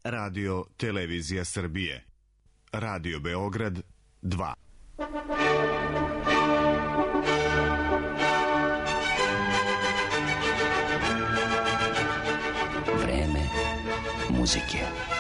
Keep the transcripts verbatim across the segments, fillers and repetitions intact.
Radio Televizija Srbije. Radio Beograd dva. Vreme muzike.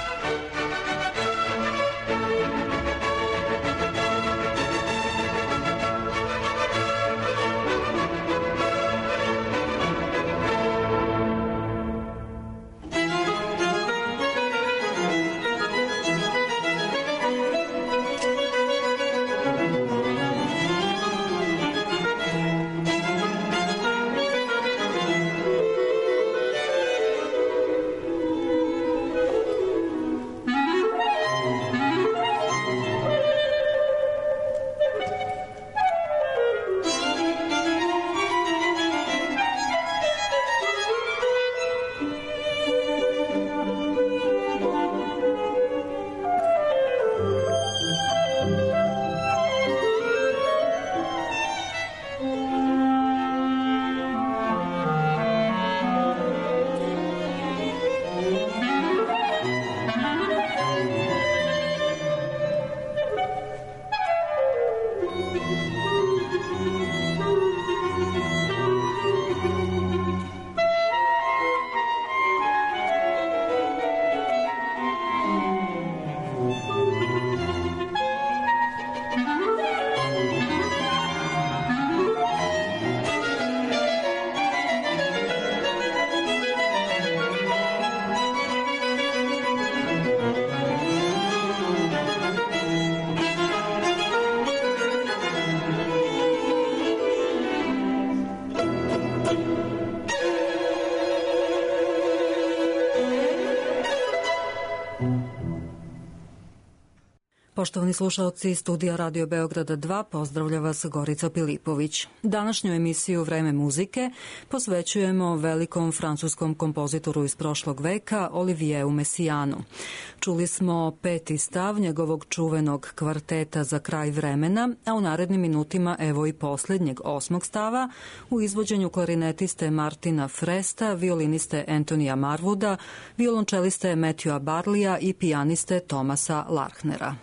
Poštovani slušaoci studija Radio Beograda dva, pozdravlja vas Gorica Pilipović. Današnju emisiju Vreme muzike posvećujemo velikom francuskom kompozitoru iz prošlog veka Olivieru Messiaenu. Čuli smo peti stav njegovog čuvenog kvarteta Za kraj vremena, a u narednim minutima evo i poslednjeg osmog stava u izvođenju klarinetiste Martina Fresta, violiniste Antonija Marwooda, violončeliste Matthewa Barleya i pijaniste Thomasa Larchnera.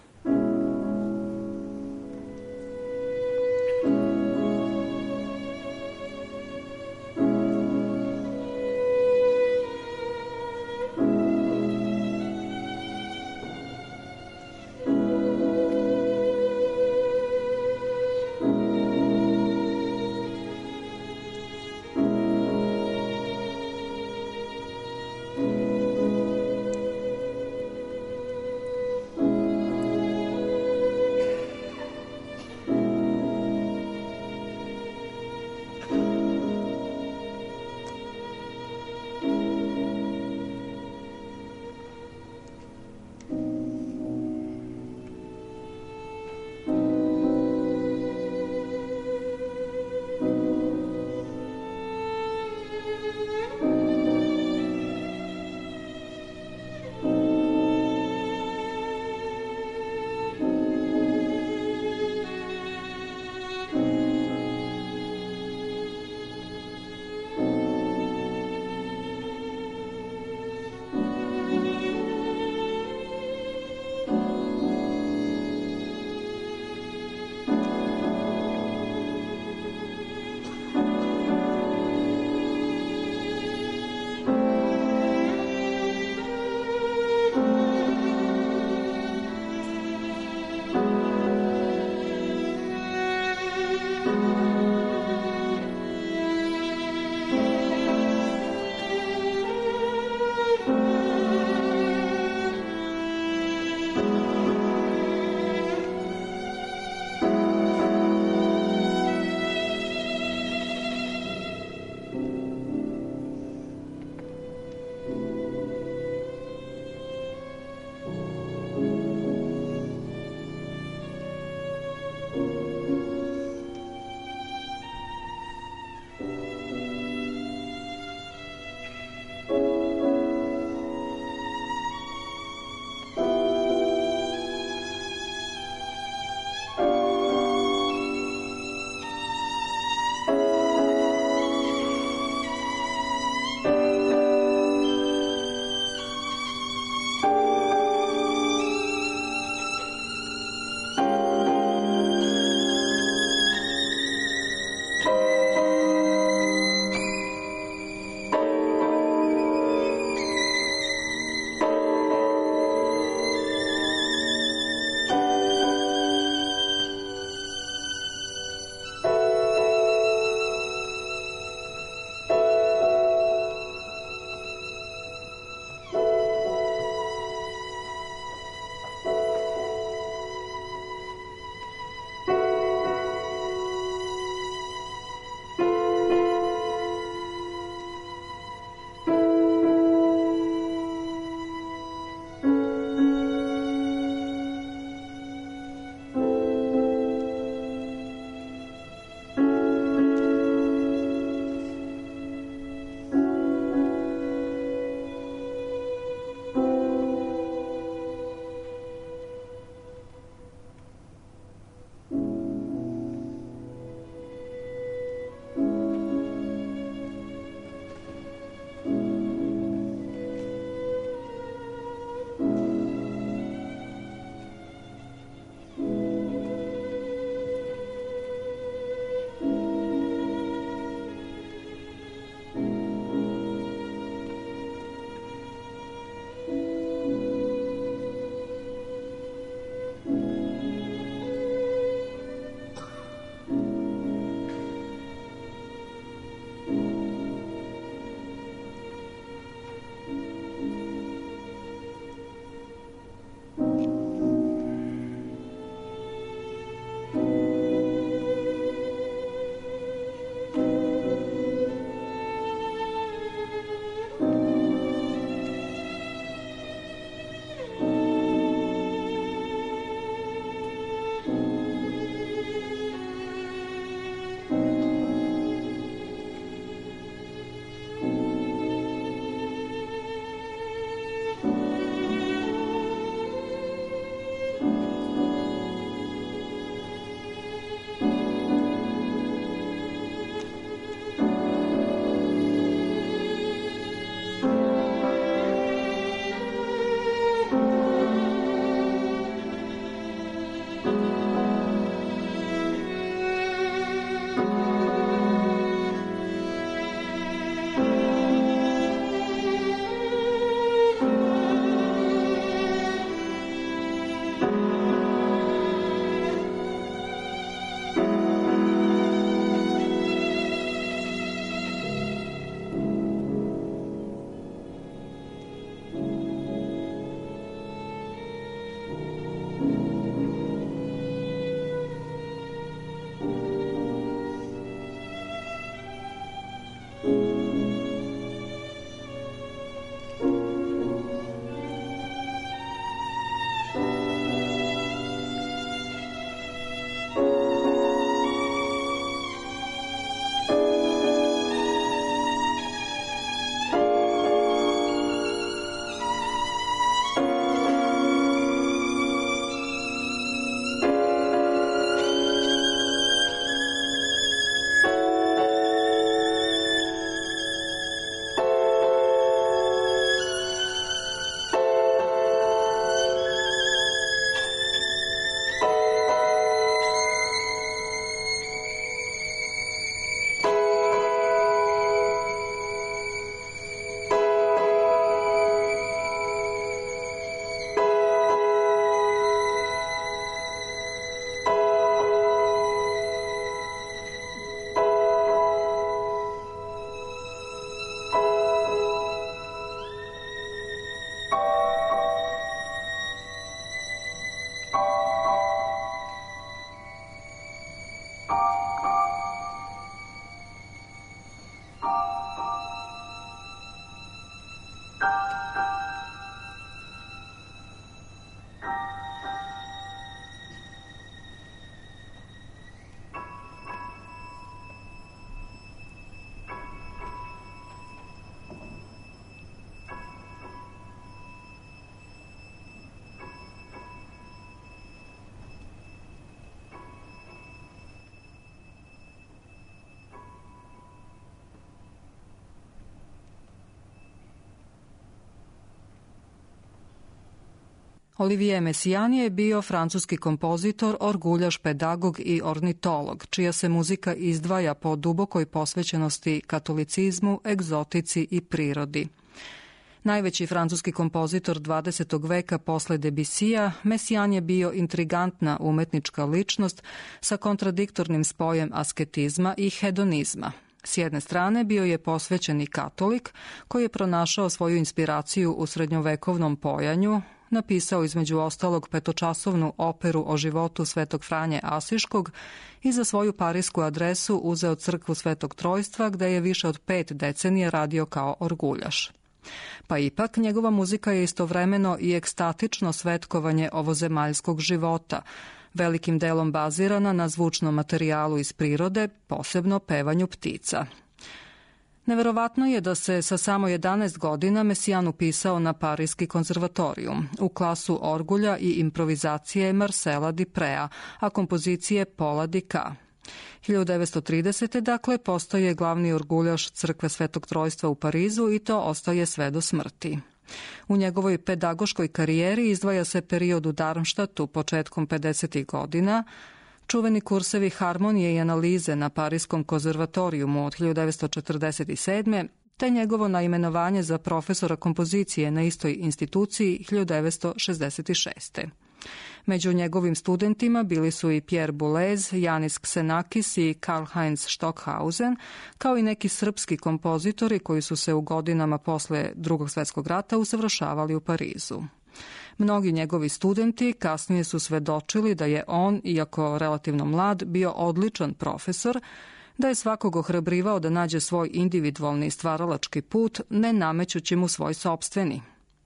Olivier Messiaen je bio francuski kompozitor, orguljaš, pedagog i ornitolog, čija se muzika izdvaja po dubokoj posvećenosti katolicizmu, egzotici i prirodi. Najveći francuski kompozitor dvadesetog veka posle Debussija, Messiaen je bio intrigantna umetnička ličnost sa kontradiktornim spojem asketizma i hedonizma. S jedne strane bio je posvećeni katolik koji je pronašao svoju inspiraciju u srednjovekovnom pojanju, napisao između ostalog petočasovnu operu o životu Svetog Franje Asiškog i za svoju parisku adresu uzeo crkvu Svetog Trojstva gde je više od pet decenija radio kao orguljaš. Pa ipak, njegova muzika je istovremeno i ekstatično svetkovanje ovozemaljskog života, velikim delom bazirana na zvučnom materijalu iz prirode, posebno pevanju ptica. Neverovatno je da se sa samo jedanaest godina Messiaen upisao na Pariski konzervatorijum, u klasu orgulja i improvizacije Marcela Duprea, a kompozicije Paula Dika. hiljadu devetsto tridesete. dakle, postaje glavni orguljaš crkve Svetog Trojstva u Parizu i to ostaje sve do smrti. U njegovoj pedagoškoj karijeri izdvaja se period u Darmstadtu početkom pedesetih godina, čuveni kursevi harmonije i analize na Pariskom konzervatorijumu od hiljadu devetsto četrdeset sedme. te njegovo naimenovanje za profesora kompozicije na istoj instituciji hiljadu devetsto šezdeset šeste. Među njegovim studentima bili su i Pierre Boulez, Janis Xenakis i Karl-Heinz Stockhausen, kao i neki srpski kompozitori koji su se u godinama posle Drugog svjetskog rata usavršavali u Parizu. Mnogi njegovi studenti kasnije su svedočili da je on, iako relativno mlad, bio odličan profesor, da je svakog ohrabrivao da nađe svoj individualni stvaralački put, ne namećući mu svoj sopstveni.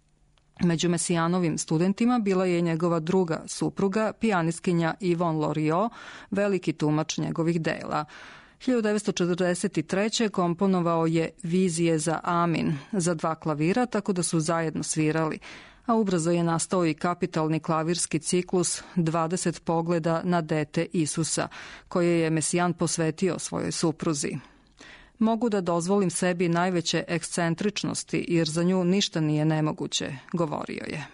Među Messiaenovim studentima bila je njegova druga supruga, pijanistkinja Yvonne Loriot, veliki tumač njegovih dela. hiljadu devetsto četrdeset treće. komponovao je Vizije za Amin za dva klavira, tako da su zajedno svirali, a ubrzo je nastao i kapitalni klavirski ciklus dvadeset pogleda na dete Isusa, koje je Messiaen posvetio svojoj supruzi. Mogu da dozvolim sebi najveće ekscentričnosti, jer za nju ništa nije nemoguće, govorio je.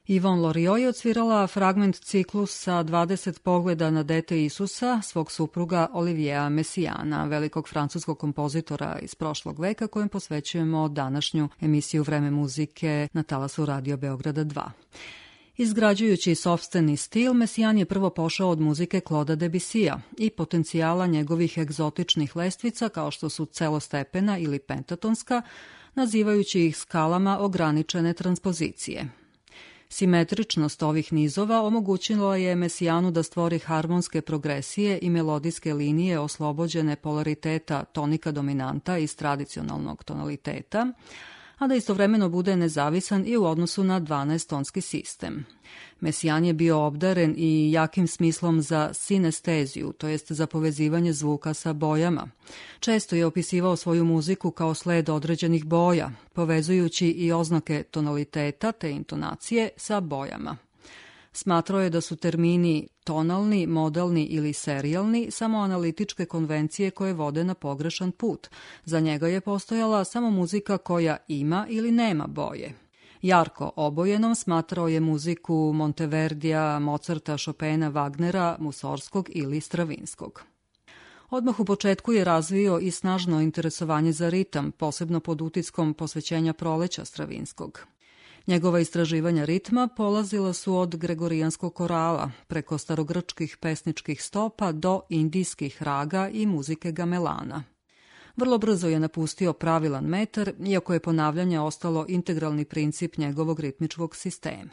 Yvonne Loriot je odsvirala fragment ciklusa dvadeset pogleda na dete Isusa svog supruga Oliviera Messiana, velikog francuskog kompozitora iz prošlog veka, kojem posvećujemo današnju emisiju Vreme muzike na talasu Radio Beograda dva. Izgrađujući sopstveni stil, Messiaen je prvo pošao od muzike Claude'a Debussija i potencijala njegovih egzotičnih lestvica kao što su celostepena ili pentatonska, nazivajući ih skalama ograničene transpozicije. Simetričnost ovih nizova omogućila je Messiaenu da stvori harmonske progresije i melodijske linije oslobođene polariteta tonika dominanta iz tradicionalnog tonaliteta, a da istovremeno bude nezavisan i u odnosu na dvanaestonski sistem. Messiaen je bio obdaren i jakim smislom za sinesteziju, to jest za povezivanje zvuka sa bojama. Često je opisivao svoju muziku kao sled određenih boja, povezujući i oznake tonaliteta te intonacije sa bojama. Smatrao je da su termini tonalni, modalni ili serijalni samo analitičke konvencije koje vode na pogrešan put. Za njega je postojala samo muzika koja ima ili nema boje. Jarko obojenom smatrao je muziku Monteverdija, Mozarta, Chopina, Wagnera, Musorskog ili Stravinskog. Odmah u početku je razvio i snažno interesovanje za ritam, posebno pod utiskom posvećenja Proleća Stravinskog. Njegova istraživanja ritma polazila su od gregorijanskog korala, preko starogrčkih pesničkih stopa do indijskih raga i muzike gamelana. Vrlo brzo je napustio pravilan metar, iako je ponavljanje ostalo integralni princip njegovog ritmičkog sistema.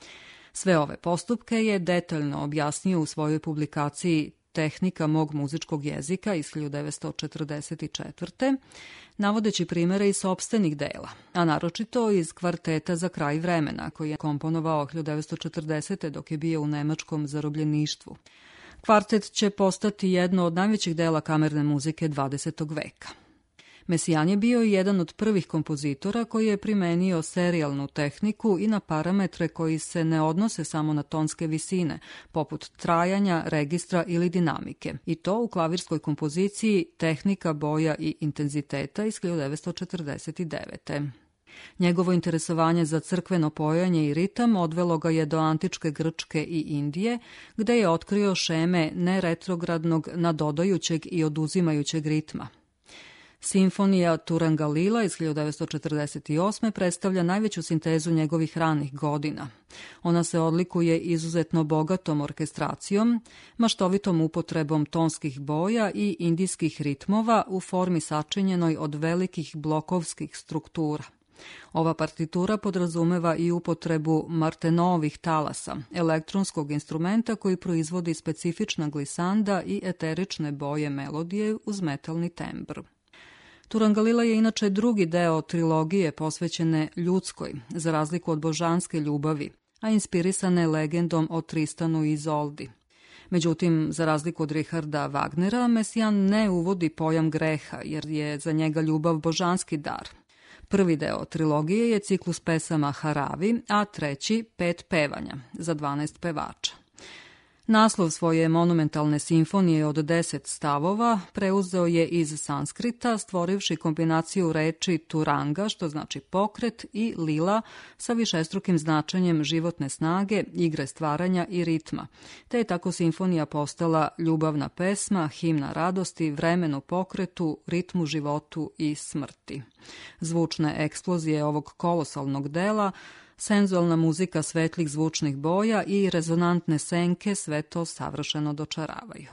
Sve ove postupke je detaljno objasnio u svojoj publikaciji Tehnika mog muzičkog jezika iz hiljadu devetsto četrdeset četvrte. navodeći primere iz sopstvenih dela, a naročito iz Kvarteta za kraj vremena, koji je komponovao hiljadu devetsto četrdesete. dok je bio u nemačkom zarobljeništvu. Kvartet će postati jedno od najvećih dela kamerne muzike dvadesetog veka. Messiaen je bio jedan od prvih kompozitora koji je primenio serijalnu tehniku i na parametre koji se ne odnose samo na tonske visine, poput trajanja, registra ili dinamike, i to u klavirskoj kompoziciji Tehnika boja i intenziteta iz hiljadu devetsto četrdeset devete. Njegovo interesovanje za crkveno pojanje i ritam odvelo ga je do antičke Grčke i Indije, gde je otkrio šeme neretrogradnog, nadodajućeg i oduzimajućeg ritma. Simfonija Turangalila iz hiljadu devetsto četrdeset osme. predstavlja najveću sintezu njegovih ranih godina. Ona se odlikuje izuzetno bogatom orkestracijom, maštovitom upotrebom tonskih boja i indijskih ritmova u formi sačinjenoj od velikih blokovskih struktura. Ova partitura podrazumeva i upotrebu Martenovih talasa, elektronskog instrumenta koji proizvodi specifična glisanda i eterične boje melodije uz metalni tembr. Turangalila je inače drugi deo trilogije posvećene ljudskoj, za razliku od božanske ljubavi, a inspirisane legendom o Tristanu i Izoldi. Međutim, za razliku od Richarda Wagnera, Messiaen ne uvodi pojam greha, jer je za njega ljubav božanski dar. Prvi deo trilogije je ciklus pesama Haravi, a treći pet pevanja, za dvanaest pevača. Naslov svoje monumentalne simfonije od deset stavova preuzeo je iz sanskrita, stvorivši kombinaciju reči turanga, što znači pokret, i lila sa višestrukim značenjem životne snage, igre stvaranja i ritma, te je tako simfonija postala ljubavna pesma, himna radosti, vremenu pokretu, ritmu životu i smrti. Zvučne eksplozije ovog kolosalnog dela, senzualna muzika svetlih zvučnih boja i rezonantne senke sve to savršeno dočaravaju.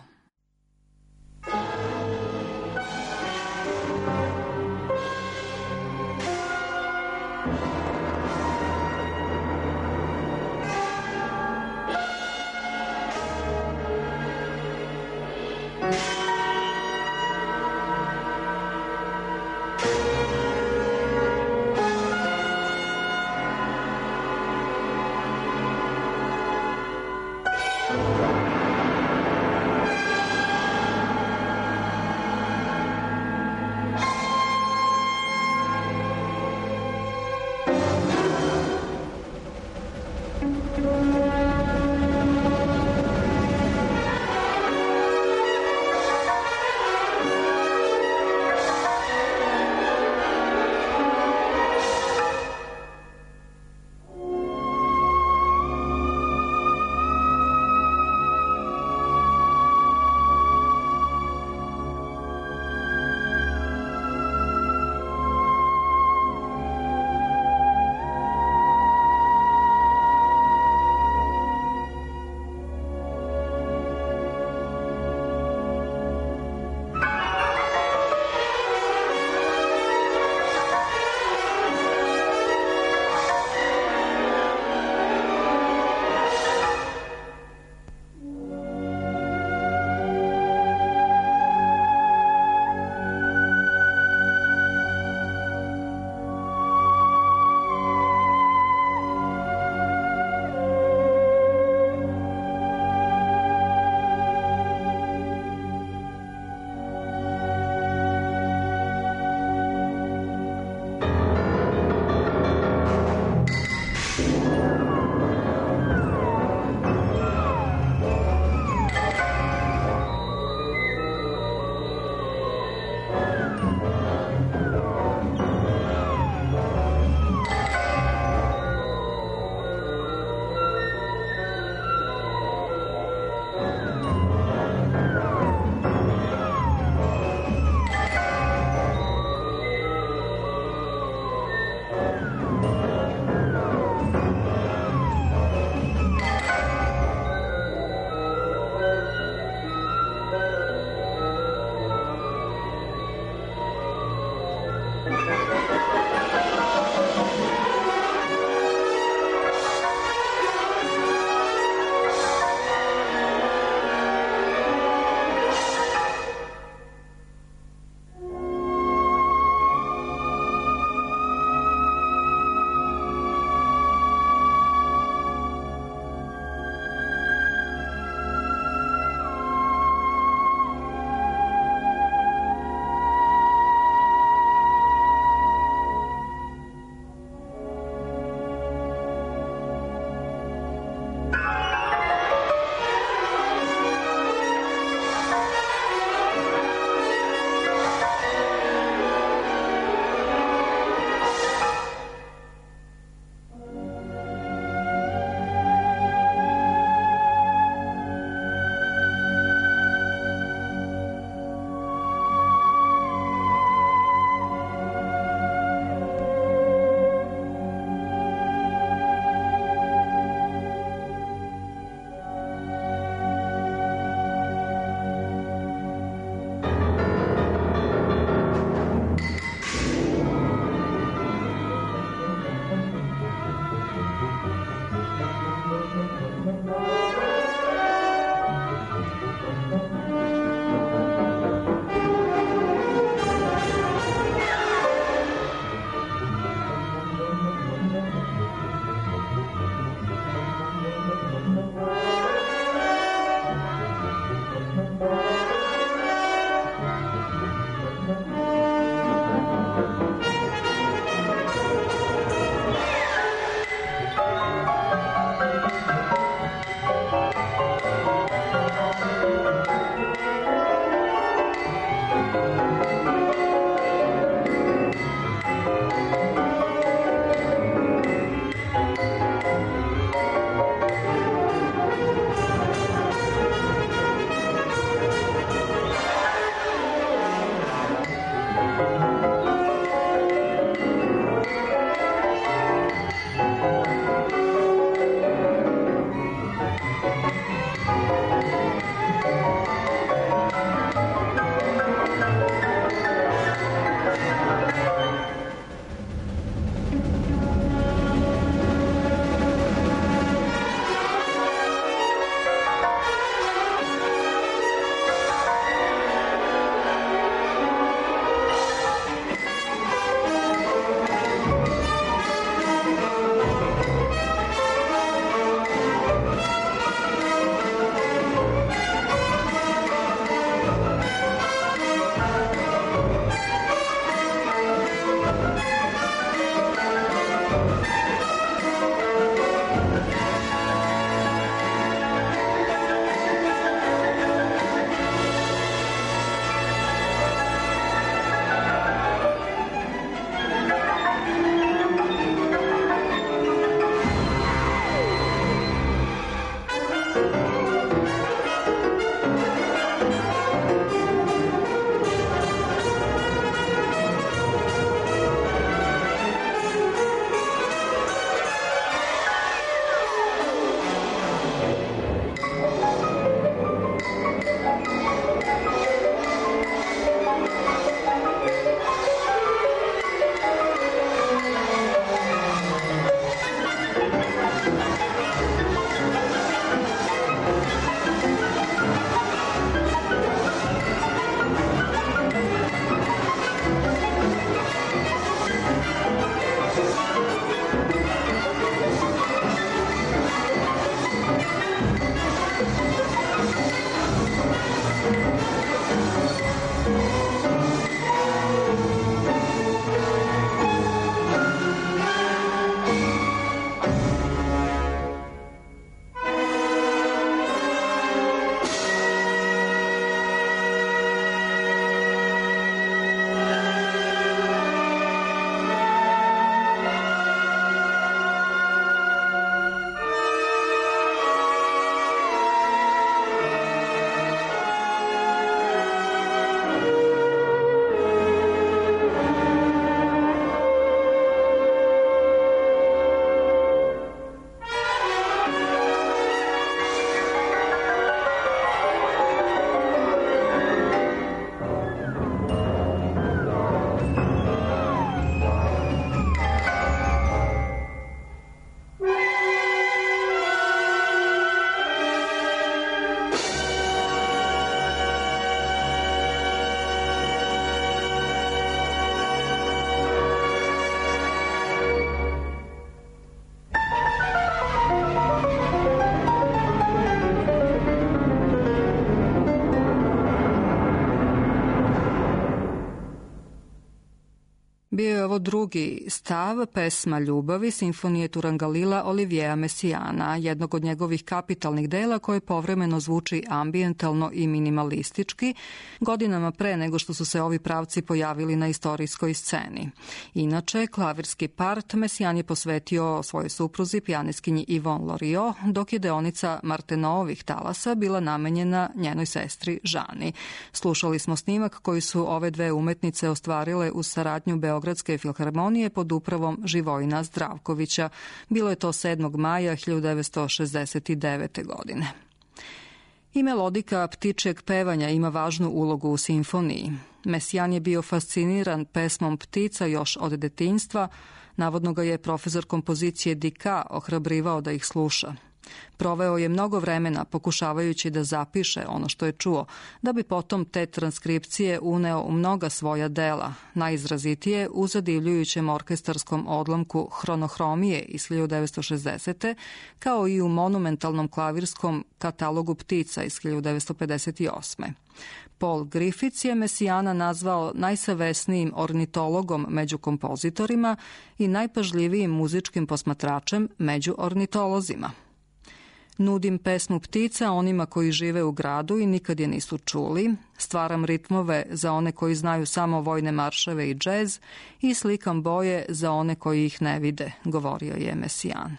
Bio je ovo drugi stav, pesma Ljubavi, simfonije Turangalila Olivieja Messiana, jednog od njegovih kapitalnih dela koje povremeno zvuči ambijentalno i minimalistički, godinama pre nego što su se ovi pravci pojavili na istorijskoj sceni. Inače, klavirski part Messian je posvetio svojoj supruzi, pijaniskinji Yvonne Loriot, dok je deonica Martenovih talasa bila namenjena njenoj sestri Žani. Slušali smo snimak koji su ove dve umetnice ostvarile uz saradnju Beogradske filharmonije pod upravom Živojina Zdravkovića. Bilo je to sedmog maja hiljadu devetsto šezdeset devete. godine. I melodika ptičjeg pevanja ima važnu ulogu u simfoniji. Messian je bio fasciniran pesmom ptica još od detinjstva, navodno ga je profesor kompozicije Dika ohrabrivao da ih sluša. Proveo je mnogo vremena pokušavajući da zapiše ono što je čuo, da bi potom te transkripcije uneo u mnoga svoja dela, najizrazitije u zadivljujućem orkestarskom odlomku Hronohromije iz hiljadu devetsto šezdesete. kao i u monumentalnom klavirskom katalogu ptica iz hiljadu devetsto pedeset osme. Paul Griffiths je Messiana nazvao najsavesnijim ornitologom među kompozitorima i najpažljivijim muzičkim posmatračem među ornitolozima. Nudim pesmu ptica onima koji žive u gradu i nikad je nisu čuli, stvaram ritmove za one koji znaju samo vojne marševe i džez i slikam boje za one koji ih ne vide, govorio je Messian.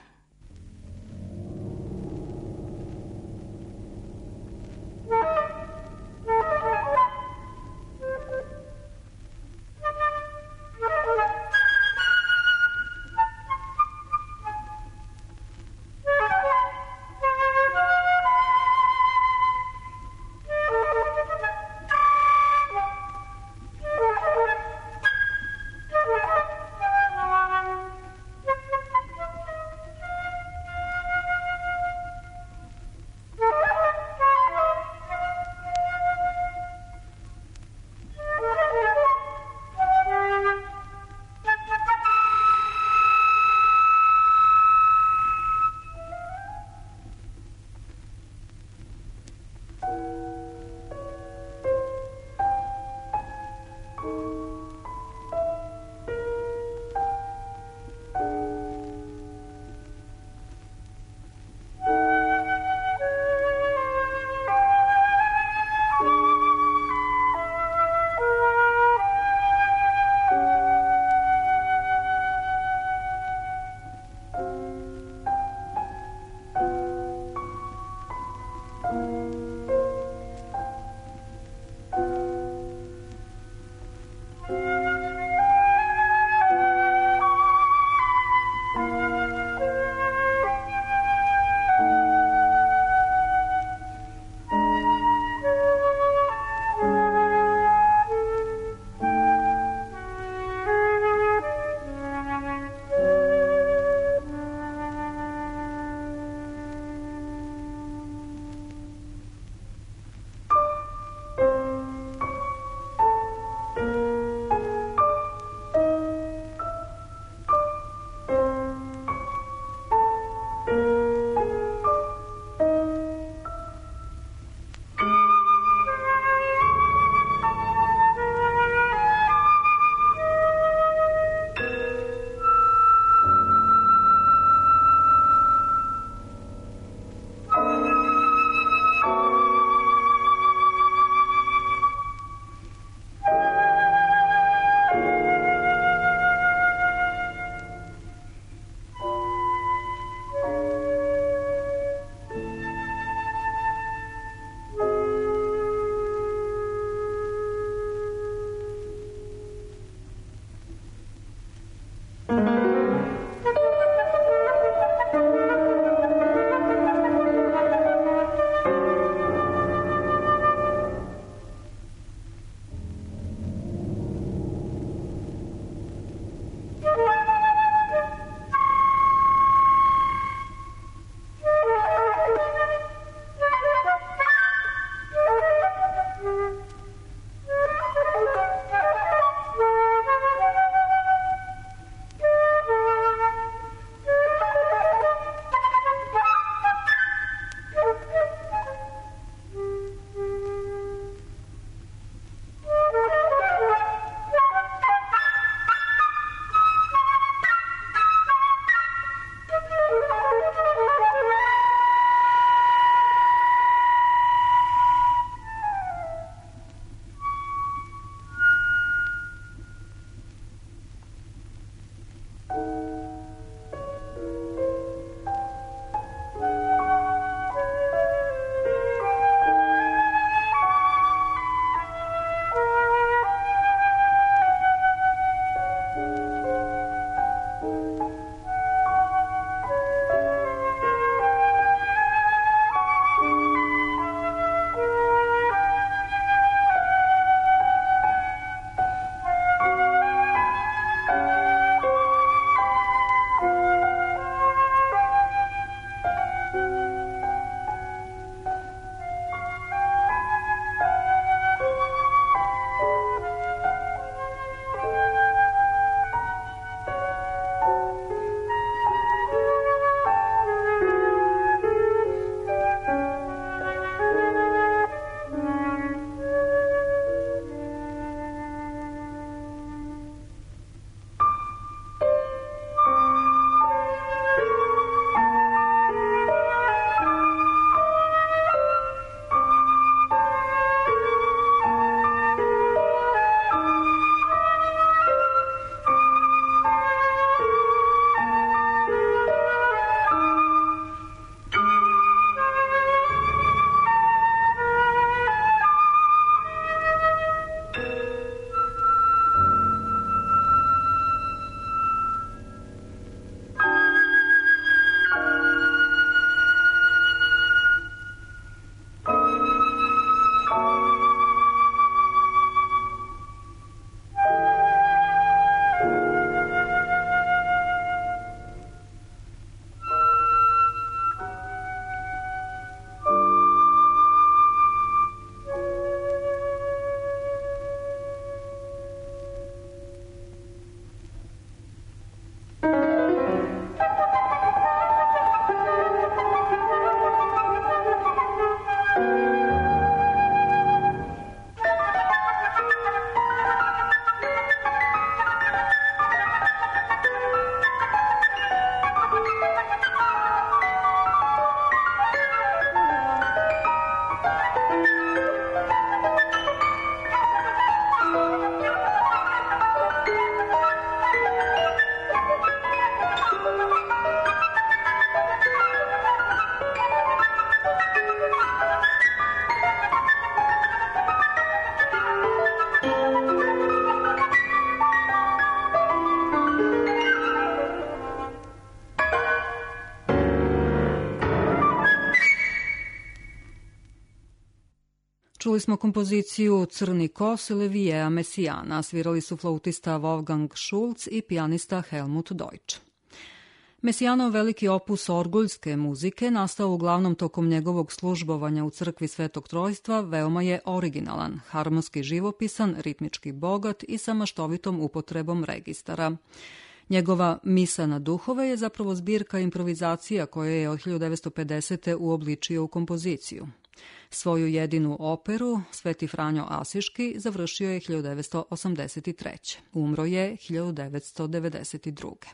Čuli smo kompoziciju Crni kos Olivierea Messiaena, svirali su flautista Wolfgang Schulz i pijanista Helmut Deutsch. Messiaenov veliki opus orguljske muzike, nastao uglavnom tokom njegovog službovanja u crkvi Svetog Trojstva, veoma je originalan, harmonski živopisan, ritmički bogat i sa maštovitom upotrebom registara. Njegova Misa na duhove je zapravo zbirka improvizacija koja je od hiljadu devetsto pedesete uobličio u kompoziciju. Svoju jedinu operu, Sveti Franjo Asiški, završio je hiljadu devetsto osamdeset treće. Umro je hiljadu devetsto devedeset druge.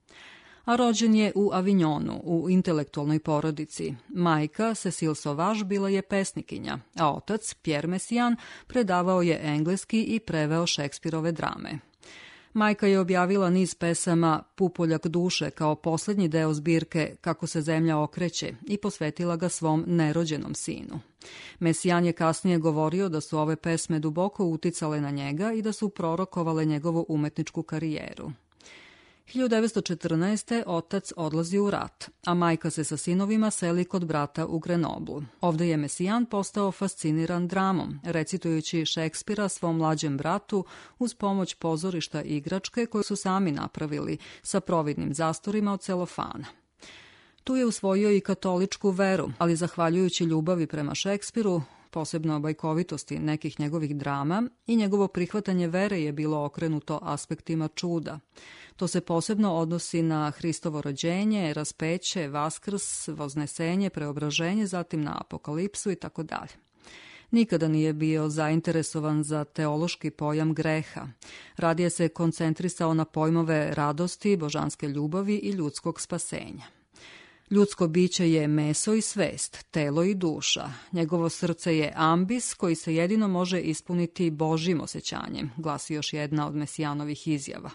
A rođen je u Avignonu, u intelektualnoj porodici. Majka, Cécile Sauvage, bila je pesnikinja, a otac, Pierre Messiaen, predavao je engleski i preveo Šekspirove drame. Majka je objavila niz pesama Pupoljak duše kao poslednji deo zbirke Kako se zemlja okreće i posvetila ga svom nerođenom sinu. Messiaen je kasnije govorio da su ove pesme duboko uticale na njega i da su prorokovale njegovu umetničku karijeru. hiljadu devetsto četrnaeste. otac odlazi u rat, a majka se sa sinovima seli kod brata u Grenoblu. Ovde je Messiaen postao fasciniran dramom, recitujući Šekspira svom mlađem bratu uz pomoć pozorišta igračke koje su sami napravili sa providnim zastorima od celofana. Tu je usvojio i katoličku veru, ali zahvaljujući ljubavi prema Šekspiru, posebno bajkovitosti nekih njegovih drama, i njegovo prihvatanje vere je bilo okrenuto aspektima čuda. To se posebno odnosi na Hristovo rođenje, raspeće, vaskrs, voznesenje, preobraženje, zatim na apokalipsu i tako dalje. Nikada nije bio zainteresovan za teološki pojam greha. Radije se koncentrisao na pojmove radosti, božanske ljubavi i ljudskog spasenja. Ljudsko biće je meso i svest, telo i duša. Njegovo srce je ambis koji se jedino može ispuniti Božjim osjećanjem, glasi još jedna od Messiaenovih izjava.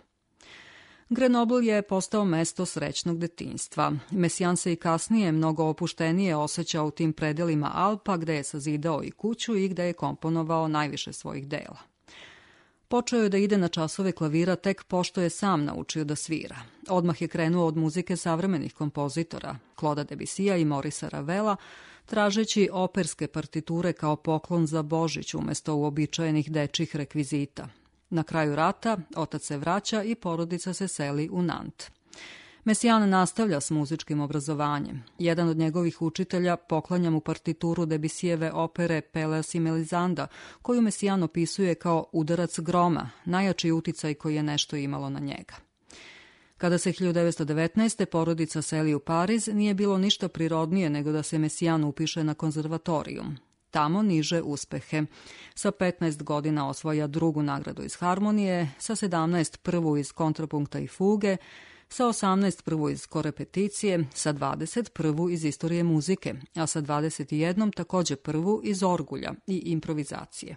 Grenoble je postao mesto srećnog detinjstva. Messiaen se i kasnije mnogo opuštenije osjećao u tim predelima Alpa, gde je sazidao i kuću i gde je komponovao najviše svojih dela. Počeo je da ide na časove klavira tek pošto je sam naučio da svira. Odmah je krenuo od muzike savremenih kompozitora, Claude'a Debussya i Maurice'a Ravela, tražeći operske partiture kao poklon za Božić umesto uobičajenih dečjih rekvizita. Na kraju rata otac se vraća i porodica se seli u Nant. Messiaen nastavlja s muzičkim obrazovanjem. Jedan od njegovih učitelja poklanja mu partituru Debussyjeve opere Pelléas i Melisande, koju Messiaen opisuje kao udarac groma, najjači uticaj koji je nešto imalo na njega. Kada se hiljadu devetsto devetnaeste. porodica seli u Pariz, nije bilo ništa prirodnije nego da se Messiaen upiše na konzervatorijum. Tamo niže uspehe. Sa petnaest godina osvaja drugu nagradu iz harmonije, sa sedamnaest prvu iz kontrapunkta i fuge, sa osamnaest prvu iz korepeticije, sa dvadeset prvu iz istorije muzike, a sa dvadeset jedan takođe prvu iz orgulja i improvizacije.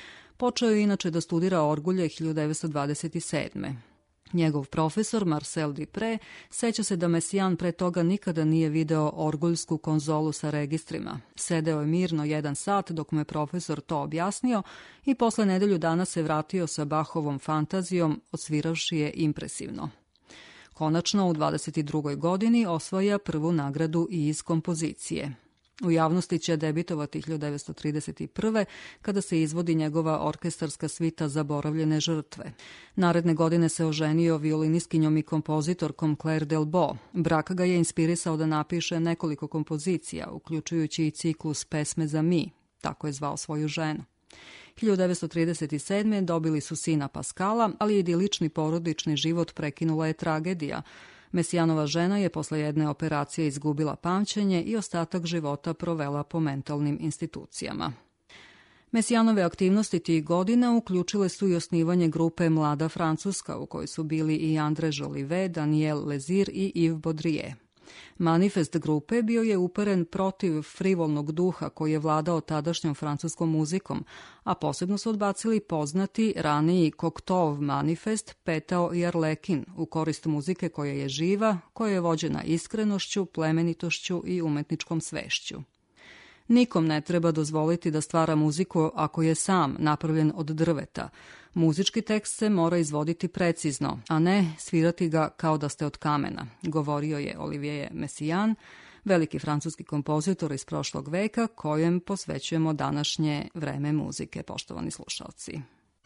Počeo je inače da studira orgulje hiljadu devetsto dvadeset sedme. Njegov profesor Marcel Dupré seća se da Messiaen pre toga nikada nije video orguljsku konzolu sa registrima. Sedeo je mirno jedan sat dok mu je profesor to objasnio i posle nedelju dana se vratio sa Bachovom fantazijom, odsviravši je impresivno. Konačno, u dvadeset drugoj godini osvaja prvu nagradu i iz kompozicije. U javnosti će debitovati hiljadu devetsto trideset prve. kada se izvodi njegova orkestarska svita Zaboravljene žrtve. Naredne godine se oženio violiniskinjom i kompozitorkom Claire Delbo. Brak ga je inspirisao da napiše nekoliko kompozicija, uključujući i ciklus Pesme za mi, tako je zvao svoju ženu. hiljadu devetsto trideset sedme. dobili su sina Pascala, ali idilični porodični život prekinula je tragedija. Messiaenova žena je posle jedne operacije izgubila pamćenje i ostatak života provela po mentalnim institucijama. Messiaenove aktivnosti tih godina uključile su i osnivanje grupe Mlada Francuska, u kojoj su bili i André Jolivet, Daniel Lezir i Yves Baudrier. Manifest grupe bio je uperen protiv frivolnog duha koji je vladao tadašnjom francuskom muzikom, a posebno su odbacili poznati raniji Cocteau manifest Petao i Arlekin u korist muzike koja je živa, koja je vođena iskrenošću, plemenitošću i umetničkom svešću. Nikom ne treba dozvoliti da stvara muziku ako je sam napravljen od drveta. Muzički tekst se mora izvoditi precizno, a ne svirati ga kao da ste od kamena, govorio je Olivier Messiaen, veliki francuski kompozitor iz prošlog veka kojem posvećujemo današnje vreme muzike, poštovani slušalci.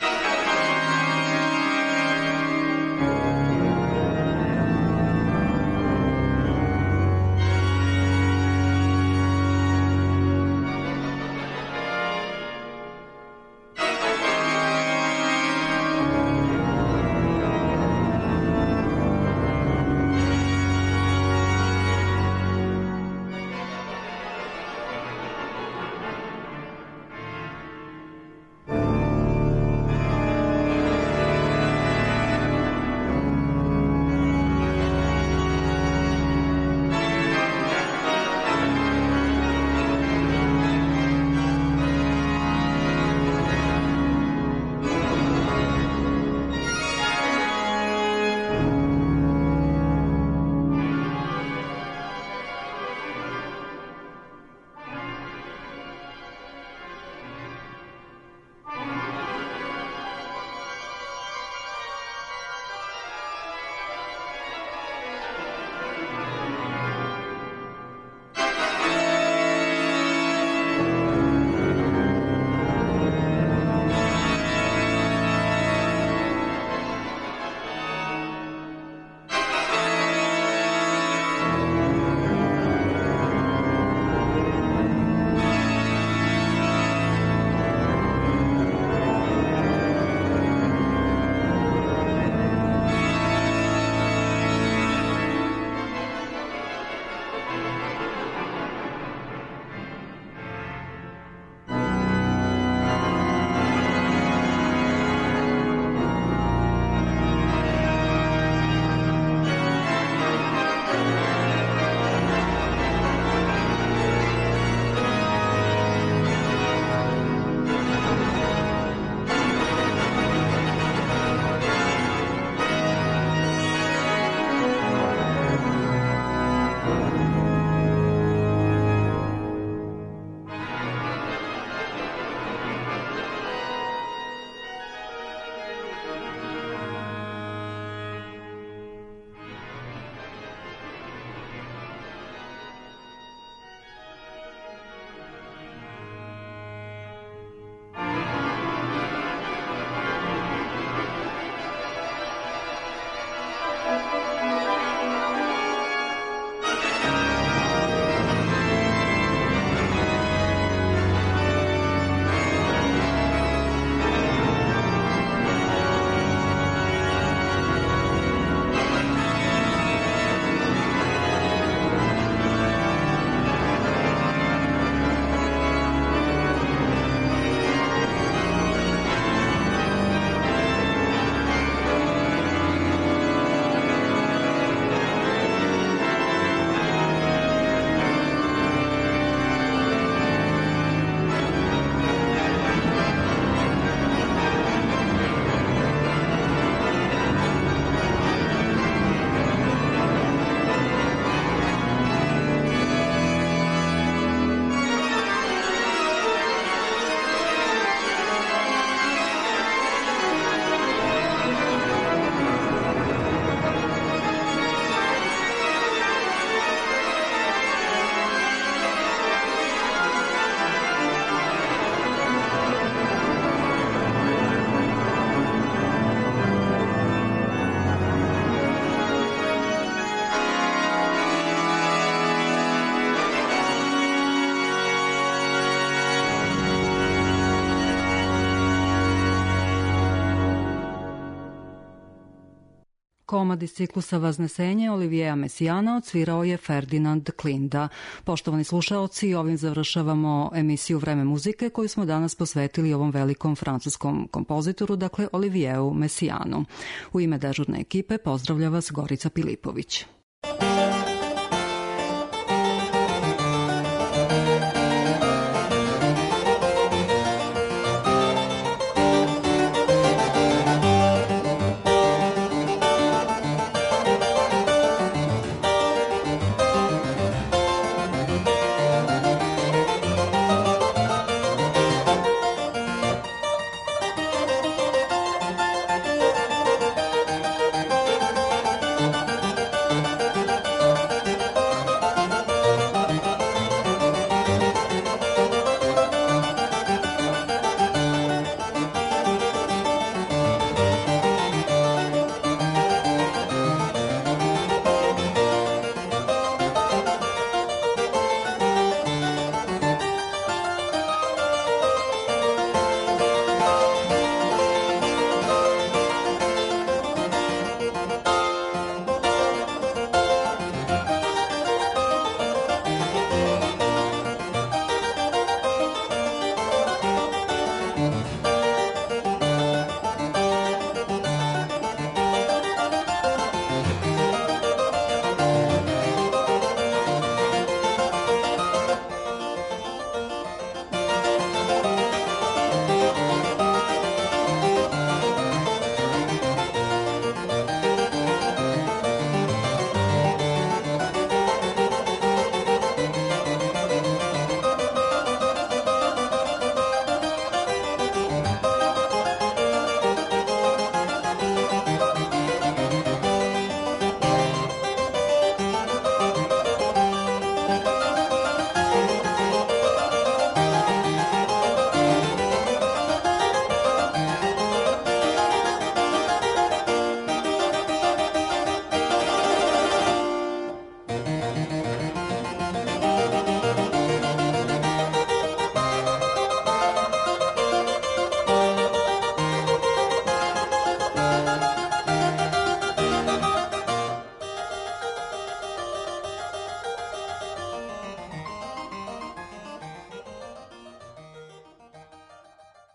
Komad iz ciklusa Vaznesenje Oliviera Messiana odsvirao je Ferdinand Klinda. Poštovani slušaoci, ovim završavamo emisiju Vreme muzike koju smo danas posvetili ovom velikom francuskom kompozitoru, dakle Olivieru Messianu. U ime dežurne ekipe pozdravlja vas Gorica Pilipović.